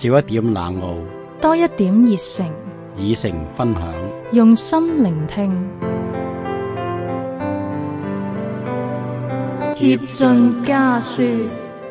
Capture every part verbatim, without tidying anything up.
少一點冷傲， 多一點熱誠， 以誠分享， 用心聆聽，協進家書。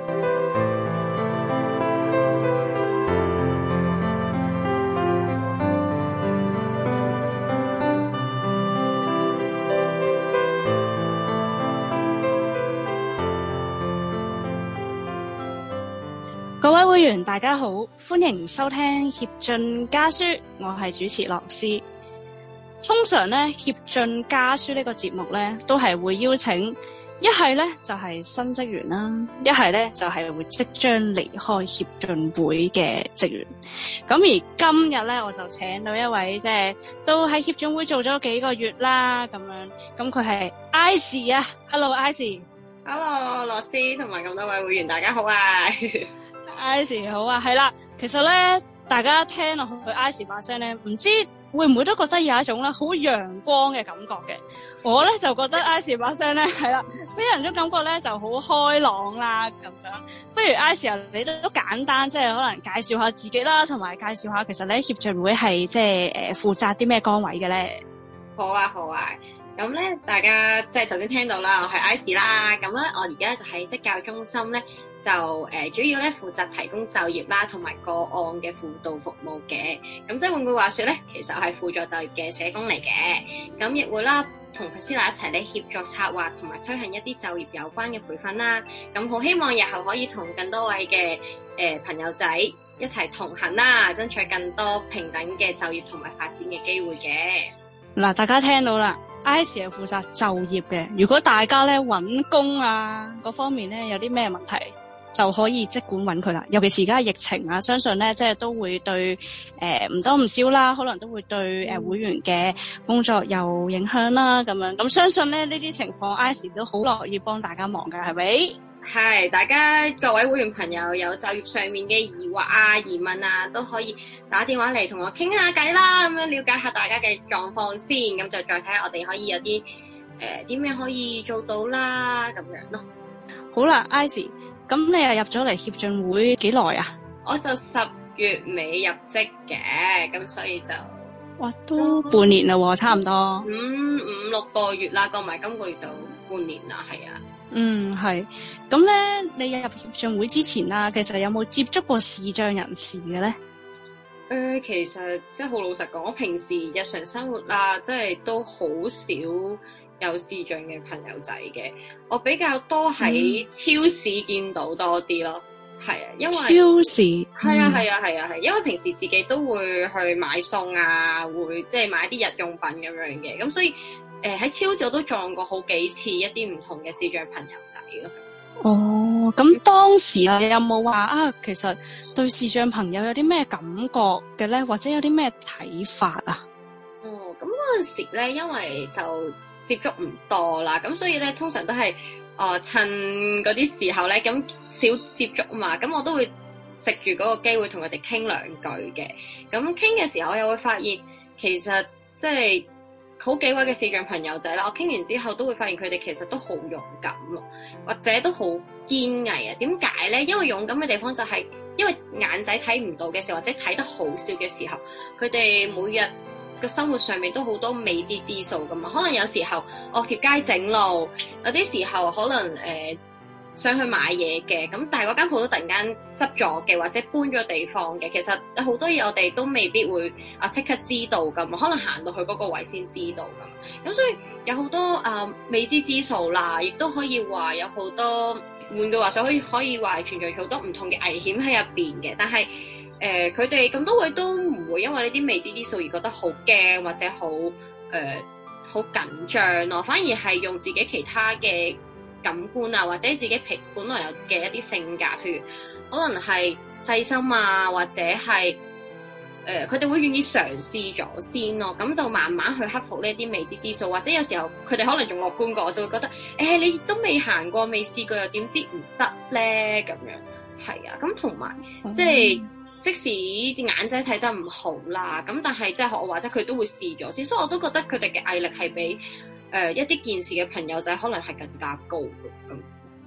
各位會員大家好，歡迎收聽協進家書，我係主持樂師。通常咧協進家書呢個節目咧都係會邀請一係咧就係新職員啦，一係咧就係會即將離開協進會嘅職員。咁而今日咧我就請到一位即係都喺協進會做咗幾個月啦，咁樣咁佢係 Icy 啊 ，Hello Icy。Hello 樂師同埋咁多位會員大家好啊。 Icy 好啊，係啦，其實咧，大家聽落去 Icy 把聲咧，唔知會唔會都覺得有一種咧好陽光嘅感覺嘅。我咧就覺得 Icy 把聲咧係啦，俾人種感覺咧就好開朗啦咁樣。不如 Icy 你都簡單即係可能介紹下自己啦，同埋介紹下其實咧協進會係即係誒負責啲咩崗位嘅咧？ 好啊，好啊。咁咧，大家即係頭先聽到啦，我係 Icy 啦。咁咧，我而家就喺職教中心咧，就誒、呃、主要咧負責提供就業啦，同埋個案嘅輔導服務嘅。咁即係換句話說咧，其實我係輔助就業嘅社工嚟嘅。咁亦會啦，同 Priscilla 一齊咧協助策劃同埋推行一啲就業有關嘅培訓啦。咁好希望日後可以同更多位嘅誒、呃、朋友仔一齊同行啦，爭取更多平等嘅就業同埋發展嘅機會嘅。 嗱，大家聽到啦。Icy 係負責就業嘅，如果大家咧揾工啊嗰方面咧有啲咩問題，就可以即管揾佢啦。尤其是而家疫情啊，相信咧即係都會對誒唔多唔少啦，可能都會對誒、呃、會員嘅工作有影響啦。咁樣咁相信咧呢啲情況 Icy 都好樂意幫大家忙㗎，係咪？ 係，大家各位會員朋友有就業上面嘅疑惑啊、疑問啊，都可以打電話嚟同我傾下偈啦，咁樣了解下大家嘅狀況先，咁就再睇下我哋可以有啲誒啲咩可以做到啦，咁樣咯。 好啦 Icy， 咁你又入咗嚟協進會幾耐啊？ 我就十月尾入職嘅，咁所以就哇都半年啦喎，差唔多五五六個月啦，過埋今個月就半年啦，係啊。 嗯，係。咁咧，你入協進會之前啊，其實有冇接觸過視障人士嘅咧？誒、 呃，其實即係好老實講，我平時日常生活啦，即係都好少有視障嘅朋友仔嘅。我比較多喺超市見到多啲咯，係、嗯、啊，因為超市係啊係啊係啊係，因為平時自己都會去買餸啊，會即係買啲日用品咁樣嘅，咁所以。誒喺超市我都撞過好幾次一啲唔同嘅視障朋友仔咯。 哦，咁當時啊，你有冇話啊？其實對視障朋友有啲咩感覺嘅咧，或者有啲咩睇法啊？ 哦，咁嗰陣時咧，因為就接觸唔多啦，咁所以咧通常都係誒、呃、趁嗰啲時候咧，咁少接觸啊嘛，咁我都會藉住嗰個機會同佢哋傾兩句嘅。咁傾嘅時候，我又會發現其實即係。好幾位嘅視障朋友仔啦，我傾完之後都會發現佢哋其實都好勇敢咯，或者都好堅毅啊。點解咧？因為勇敢嘅地方就係因為眼仔睇唔到嘅時候，或者睇得好少嘅時候，佢哋每日嘅生活上面都好多未知之數噶嘛。可能有時候我條街整路，有啲時候可能誒、呃、想去買嘢嘅，咁但係嗰間鋪都突然間執咗嘅，或者搬咗地方嘅，其實有好多嘢我哋都未必會啊即刻知道噶嘛，可能行到去嗰個位先知道噶嘛，咁所以有好多啊、呃、未知之數啦，亦都可以話有好多，換句話說可以可以話存在好多唔同嘅危險喺入邊嘅，但係誒佢哋咁多位都唔會因為呢啲未知之數而覺得好驚或者好誒好緊張咯，反而係用自己其他嘅感官啊，或者自己平本來有嘅一啲性格，譬如可能係細心啊，或者係誒佢哋會願意嘗試咗先咯，咁就慢慢去克服呢啲未知之數，或者有時候佢哋可能仲樂觀過，我就會覺得誒、欸、你都未行過未試過又點知唔得咧咁樣，係啊，咁同埋即係即使啲眼仔睇得唔好啦，咁但係即係學我話齋佢都會試咗先，所以我都覺得佢哋嘅毅力係比誒、呃、一啲見視嘅朋友仔可能係更加高嘅咁。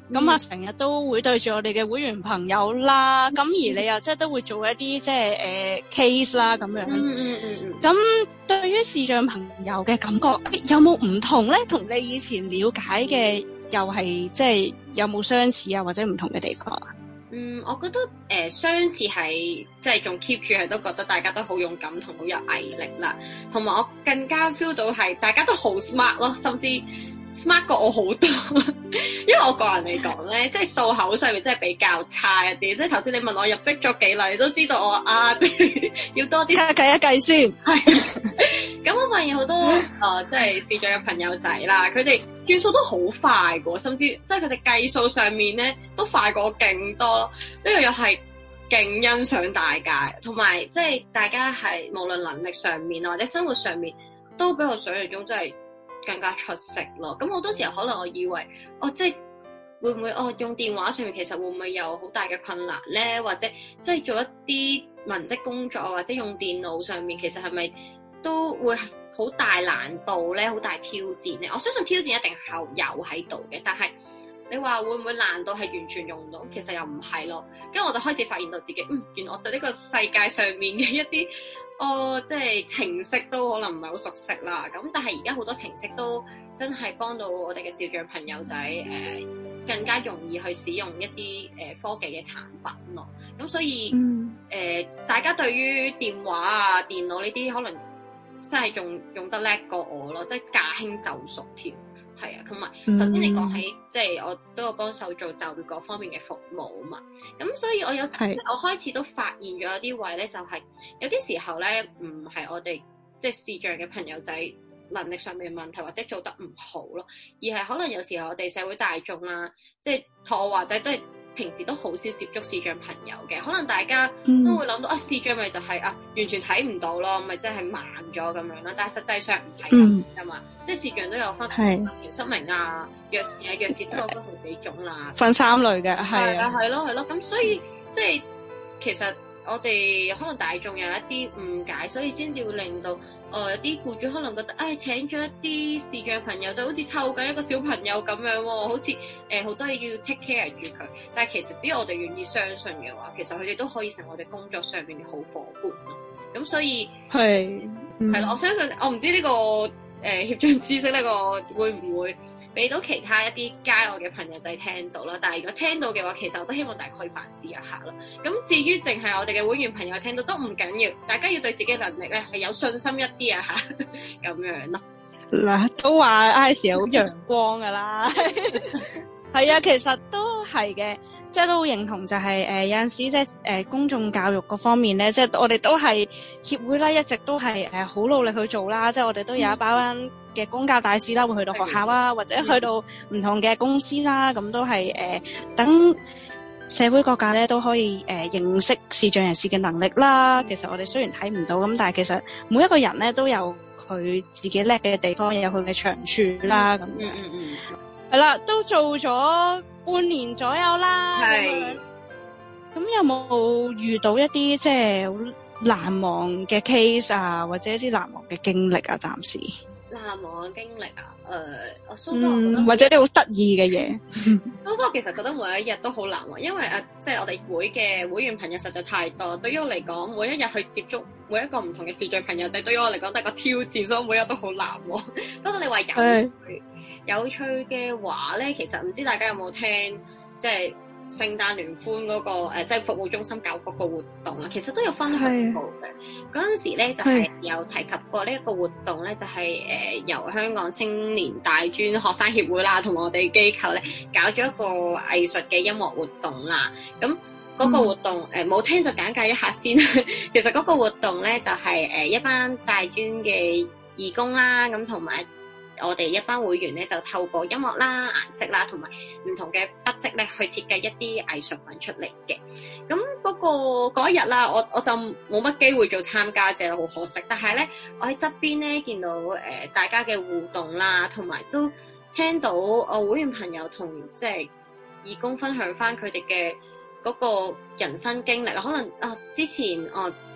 咁啊成日都會對住我哋嘅會員朋友啦，咁、嗯、而你又即係都會做一啲即係誒、呃、case 啦咁樣。 嗯嗯嗯嗯。 咁對於視障朋友嘅感覺有冇唔同咧？同你以前了解嘅又係即係有冇相似啊，或者唔同嘅地方啊？ 嗯，我覺得誒、呃、相似係即係仲 keep 住係都覺得大家都好勇敢同好有毅力啦，同埋我更加 feel 到係大家都好 smart 咯，甚至 smart 過我好多。因為我個人嚟講咧，即係數口上面真係比較差一啲。即係頭先你問我入職咗幾耐，你都知道我啊，要多啲計一計先。 係。咁我發現好多誒，即係視障嘅朋友仔啦，佢哋轉數都好快嘅，甚至即係佢哋計數上面咧都快過我勁多。呢個又係勁欣賞大家，同埋即係大家係無論能力上面或者生活上面都比我想象中真係更加出色咯。咁好多時候可能我以為，哦，即係會唔會哦用電話上面其實會唔會有好大嘅困難咧？或者即係做一啲文職工作或者用電腦上面，其實係咪都會好大難度咧？好大挑戰咧？我相信挑戰一定係有喺度嘅，但係你話會唔會難度係完全用唔到？其實又唔係咯。跟住我就開始發現到自己，嗯，原來我對呢個世界上面嘅一啲，哦，即係程式都可能唔係好熟悉啦。咁但係而家好多程式都真係幫到我哋嘅視障朋友仔，誒、呃，更加容易去使用一啲誒、呃、科技嘅產品咯。咁所以，誒、 嗯呃，大家對於電話啊、電腦呢啲可能真係仲用得叻過我咯，即係駕輕就熟添。係啊，同埋頭先你講起，即係我都有幫手做就業嗰方面嘅服務啊嘛。咁所以我有，我開始都發現咗有啲位咧，就係有啲時候咧，唔係我哋即係視障嘅朋友仔能力上面嘅問題，或者做得唔好咯，而係可能有時候我哋社會大眾啦，即係同我話仔都係平時都好少接觸視障朋友嘅，可能大家都會諗到、嗯、啊，視障咪就係、是、啊完全睇唔到咯，咪即係慢咗咁樣啦。但係實際上唔係咁噶嘛，即係視障都有分全失明啊、弱視啊、弱視都有分好幾種啦， 分三類嘅，係啊， 係咯係咯。咁所以即係其實我哋可能大眾有一啲誤解，所以先至會令到。誒、呃、有啲僱主可能覺得，誒、哎、請咗一啲視障朋友就好似湊緊一個小朋友咁樣喎、哦，好似誒好多嘢要 take care 住佢。但係其實只要我哋願意相信嘅話，其實佢哋都可以成為我哋工作上面嘅好夥伴咯。咁所以係係咯，我相信我唔知呢、這個誒、呃、協進知識呢個會唔會俾到其他一啲街外嘅朋友仔聽到啦，但係如果聽到嘅話，其實我都希望大家可以反思一下啦。咁至於淨係我哋嘅會員朋友聽到都唔緊要，大家要對自己能力咧係有信心一啲啊嚇，咁樣咯。 嗱，都話 Icy 好陽光噶啦，係啊，其實都係嘅，即係都好認同、就係，就係誒有陣時即係誒公眾教育嗰方面咧，即係我哋都係協會啦，一直都係誒好努力去做啦，即係我哋都有一班嘅公教大使啦，會去到學校啊，或者去到唔同嘅公司啦，咁都係誒、呃、等社會各界咧都可以誒、呃、認識視障人士嘅能力啦。其實我哋雖然睇唔到，咁但係其實每一個人咧都有佢自己叻嘅地方，有佢嘅長處啦。咁樣嗯嗯嗯，係啦，都做咗半年左右啦。係。咁有冇遇到一啲即係好難忘嘅 case 啊，或者一啲難忘嘅經歷啊？暫時。 難忘嘅經歷啊，誒、呃，我蘇哥、 嗯、 或者啲好得意嘅嘢。 蘇哥其實覺得每一日都好難忘，因為誒，即係我哋會嘅會員朋友實在太多。對於我嚟講，每一日去接觸每一個唔同嘅視障朋友仔，對於我嚟講都係個挑戰，所以每日都好難忘。不過你話有趣有趣嘅話咧，其實唔知大家有冇聽，即係聖誕聯歡嗰、那個誒，即係服務中心搞嗰個活動啦，其實都有分享過嘅。嗰陣時咧就係、是、有提及過呢一個活動咧，就係、是、誒、呃、由香港青年大專學生協會啦，同埋我哋機構咧搞咗一個藝術嘅音樂活動啦。咁嗰個活動誒冇、嗯呃、聽就簡介一下先。其實嗰個活動咧就係、是、誒、呃、一班大專嘅義工啦，咁同埋我哋一班會員咧就透過音樂啦、顏色啦，同埋唔同嘅筆跡咧去設計一啲藝術品出嚟嘅。咁嗰、嗰個嗰一日啦，我我就冇乜機會做參加者，好可惜。但係咧，我喺側邊咧見到誒、呃、大家嘅互動啦，同埋都聽到我會員朋友同即係義工分享翻佢哋嘅嗰個人生經歷啦。可能啊之前哦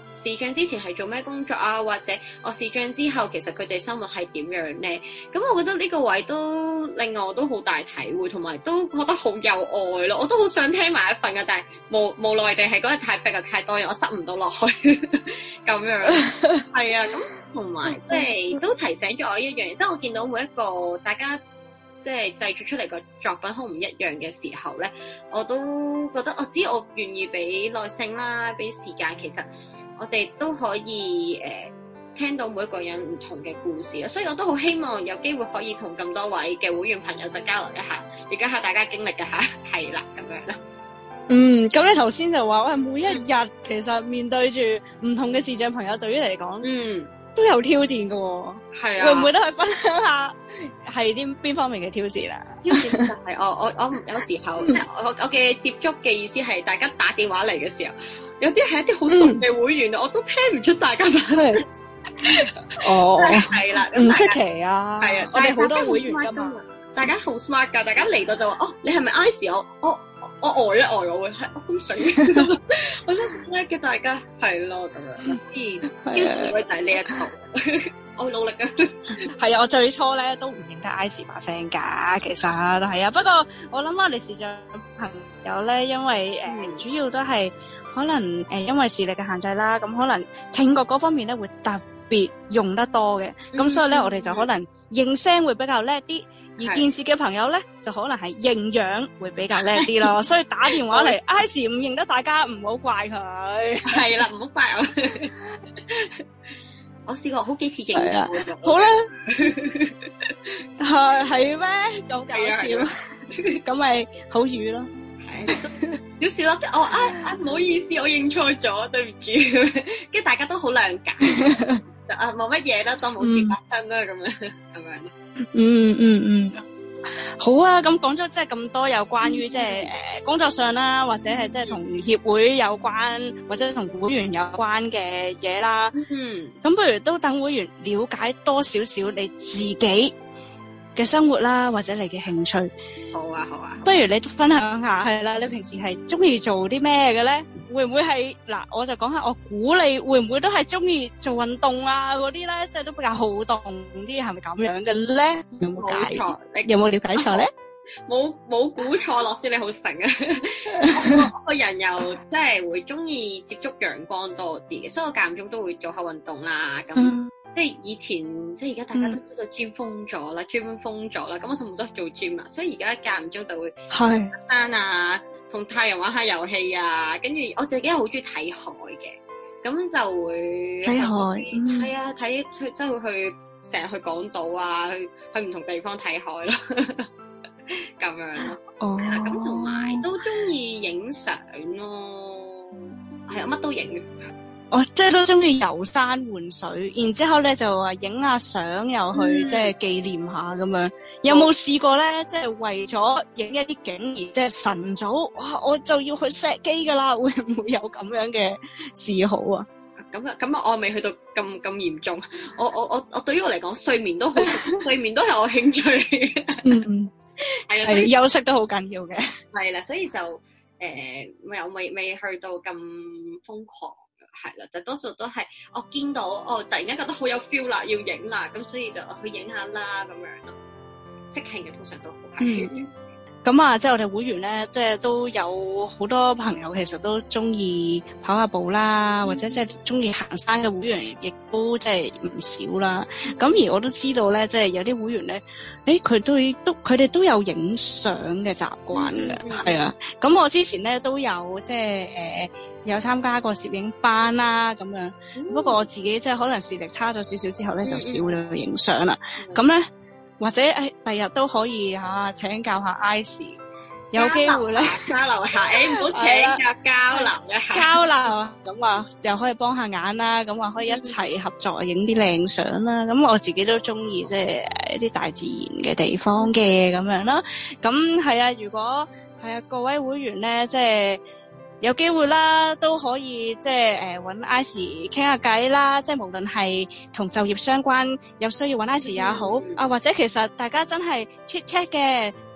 視障之前係做咩工作啊，或者我視障之後其實佢哋生活係點樣咧？咁我覺得呢個位都令我都好大體會，同埋都覺得好有愛咯。我都好想聽埋一份嘅，但係無無奈地係嗰日太逼啊，太多嘢，我塞唔到落去咁樣。係啊，咁同埋即係都提醒咗我一樣嘢，即係我見到每一個大家即係製作出嚟個作品好唔一樣嘅時候咧，我都覺得我只要我願意俾耐性啦，俾時間，其實我哋都可以誒、呃、聽到每一個人唔同嘅故事啊，所以我都好希望有機會可以同咁多位嘅會員朋友就交流一下，了解下大家經歷嘅嚇，係啦咁樣啦。 嗯，咁你頭先就話喂，每一日其實面對住唔同嘅視障朋友，對於你嚟講，嗯，都有挑戰㗎喎。係啊，會唔會都去分享下係啲邊方面嘅挑戰啊？ 挑戰就係我我我有時候即係我我嘅接觸嘅意思係大家打電話嚟嘅時候。有啲係一啲好熟嘅會員、嗯、我都聽唔出大家打嚟。 哦， 係啦， 唔出奇啊。係啊，我哋好多會員㗎嘛。 大家好 smart 㗎，大家嚟到就話：哦，你係咪 I C？ 我我我呆一呆，我會係我咁醒。我都叻嘅，大家係咯咁樣。先，挑戰位就係呢一度。我會努力㗎。 係啊，我最初咧都唔認得 I C 把聲㗎，其實係啊。不過我諗我哋視障朋友咧，因為誒、呃嗯、主要都係。可能誒、呃，因為視力嘅限制啦，咁可能聽覺嗰方面咧會特別用得多嘅，咁、嗯、所以咧、嗯、我哋就可能認聲會比較叻啲，而見視嘅朋友咧就可能係認樣會比較叻啲咯，所以打電話嚟 I C 唔認得大家唔好怪佢，係啦，唔好怪我。我試過好幾次認咗， 好啦，係係咩？咁搞笑，咁咪好語咯。 有時咯，我啊啊唔好意思，我認錯咗，對唔住。跟住大家都好諒解，啊冇乜嘢啦，當冇事發生啦，咁、嗯、樣咁樣。 嗯嗯嗯，好啊。咁講咗即係咁多有關於即係誒工作上啦，或者係即係同協會有關，或者同會員有關嘅嘢啦。嗯，咁不如都等會員了解多少少你自己嘅生活啦，或者你嘅興趣。 好啊，好啊， 不如你分享下，係啦，你平時係中意做啲咩嘅咧？會唔會係嗱？我就講下，我估你會唔會都係中意做運動啊嗰啲咧？即係都比較好動啲，係咪咁樣嘅咧？有冇解錯？有冇了解錯咧？ 冇冇估錯，樂師你好醒啊！我個人又即係會中意接觸陽光多啲嘅，所以我間唔中都會做下運動啦。咁、嗯、即係以前，即係而家大家都知道 gym 封咗啦 ，gym 封咗啦，咁我全部都係做 gym 啊，所以而家間唔中就會行山啊，同太陽玩下遊戲啊，跟住我自己好中意睇海嘅，咁就會睇海， 係啊，睇即係會去成日去港島啊，去去唔同地方睇海咯。咁樣咯，哦，咁同埋都中意影相咯，係啊，乜都影嘅。 哦，即係都中意遊山玩水，然之後咧就話影下相，又去、嗯、即係紀念下咁樣。有冇試過咧？即係為咗影一啲景而即係晨早，哇！我就要去錫機噶啦，會唔會有咁樣嘅嗜好啊？ 咁啊，咁啊，我未去到咁咁嚴重。我我我我對於我嚟講，睡眠都好，睡眠都係我興趣。 嗯嗯。係啊，休息都好緊要嘅。 係啦，所以就誒，又未未去到咁瘋狂，係啦，就多數都係我見到，哦，突然間覺得好有 feel 啦，要影啦，咁所以就去影下啦，咁樣咯。即興嘅通常都好係。 咁啊，即係我哋會員咧，即係都有好多朋友，其實都中意跑下步啦，嗯、或者即係中意行山嘅會員，亦都即係唔少啦。咁而我都知道咧，即係有啲會員咧，誒，佢都都佢哋都有影相嘅習慣嘅，係、嗯、啊。咁我之前咧都有即係誒有參加過攝影班啦，咁樣。嗯、不過我自己即係可能視力差咗少少之後咧，就少咗影相啦。咁、嗯、咧。或者誒，第日都可以嚇、啊、請教下 I C， 有機會咧交流下，誒唔好請教交流一下， 交流咁啊，又可以幫下眼啦，咁啊可以一齊合作影啲靚相啦。咁我自己都中意即係一啲大自然嘅地方嘅咁樣啦。咁係啊，如果係啊各位會員咧，即係。有機會啦，都可以即係誒揾 I C 傾下偈啦，即係無論係同就業相關，有需要揾 I C 也好，啊或者其實大家真係 chat chat 嘅，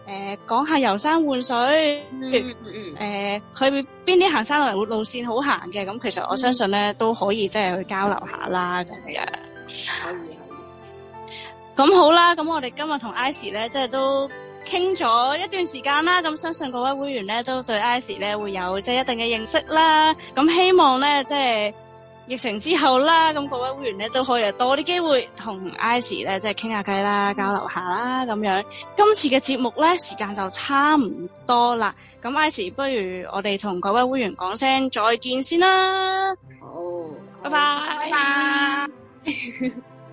誒講下遊山玩水， 嗯嗯嗯， 誒、呃、去邊啲行山路路線好行嘅，咁其實我相信咧、嗯、都可以即係去交流下啦咁樣。 可以可以。 咁好啦，咁我哋今日同 Icy 咧即係都傾咗一段時間啦，咁相信各位會員咧都對 Icy 咧會有即係一定嘅認識啦。咁希望咧即係疫情之後啦，咁各位會員咧都可以有多啲機會同 Icy 咧即係傾下偈啦，交流下啦咁樣。今次嘅節目咧時間就差唔多啦，咁 Icy 不如我哋同各位會員講聲再見先啦。 好， 拜拜， 拜拜。